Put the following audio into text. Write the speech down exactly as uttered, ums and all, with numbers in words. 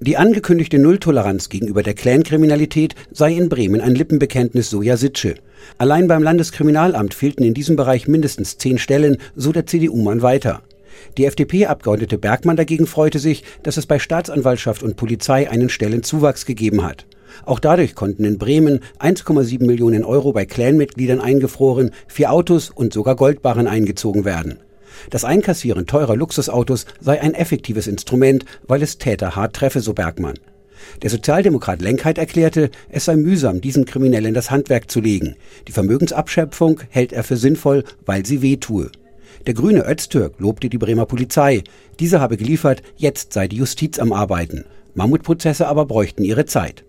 Die angekündigte Nulltoleranz gegenüber der Clankriminalität sei in Bremen ein Lippenbekenntnis, so Jasitsche. Allein beim Landeskriminalamt fehlten in diesem Bereich mindestens zehn Stellen, so der C D U-Mann weiter. Die F D P-Abgeordnete Bergmann dagegen freute sich, dass es bei Staatsanwaltschaft und Polizei einen Stellenzuwachs gegeben hat. Auch dadurch konnten in Bremen eins Komma sieben Millionen Euro bei Clanmitgliedern eingefroren, vier Autos und sogar Goldbarren eingezogen werden. Das Einkassieren teurer Luxusautos sei ein effektives Instrument, weil es Täter hart treffe, so Bergmann. Der Sozialdemokrat Lenkheit erklärte, es sei mühsam, diesen Kriminellen das Handwerk zu legen. Die Vermögensabschöpfung hält er für sinnvoll, weil sie wehtue. Der Grüne Öztürk lobte die Bremer Polizei. Diese habe geliefert, jetzt sei die Justiz am Arbeiten. Mammutprozesse aber bräuchten ihre Zeit.